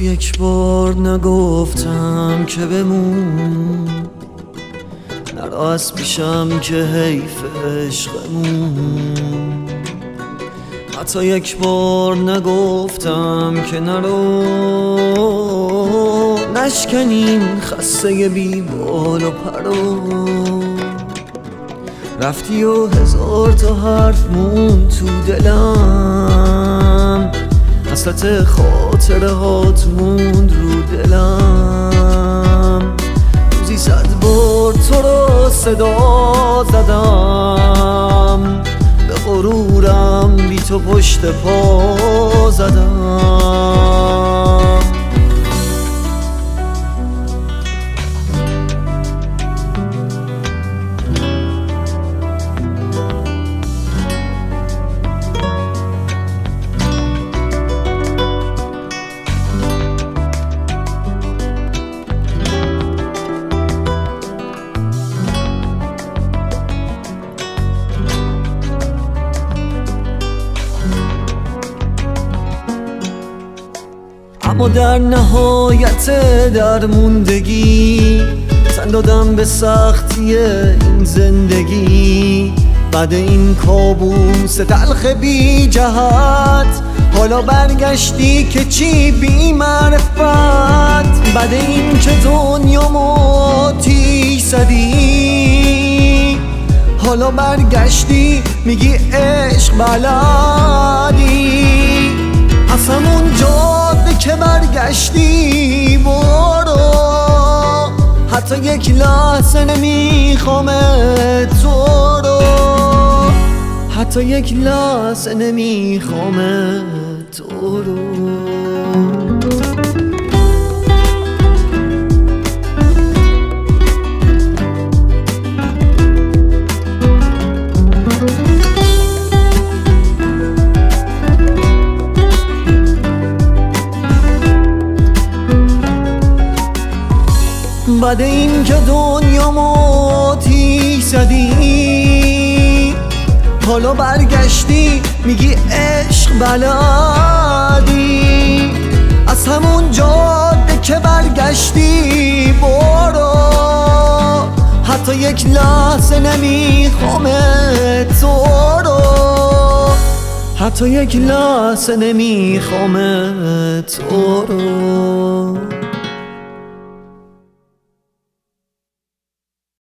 یک بار نگفتم که بمون، نرو از پیشم که حیف عشقمون. حتی یک بار نگفتم که نرو، نشکنیم خسته بی بال و پرو. رفتی و هزار تا حرف مون تو دلم، حسرت خاطره هات موند رو دلم. روزی 100 بار تو رو صدا زدم، به غرورم بی تو پشت پا زدم. اما در نهایت درموندگی، تن دادم به سختی این زندگی. بعد این کابوس تلخ بی جهت، حالا برگشتی که چی بی معرفت. بعد این که دنیامو آتیش زدی، حالا برگشتی میگی عشق بلدی. از همون جاده که برگشتی برو، حتی یک لحظه نمیخوامت تو رو، حتی یک لحظه نمیخوامت تو رو. بعد این که دنیامو آتیش زدی، حالا برگشتی میگی عشق بلدی. از همون جاده که برگشتی برو، حتی یک لحظه نمیخوامت تو رو، حتی یک لحظه نمیخوامت تو رو.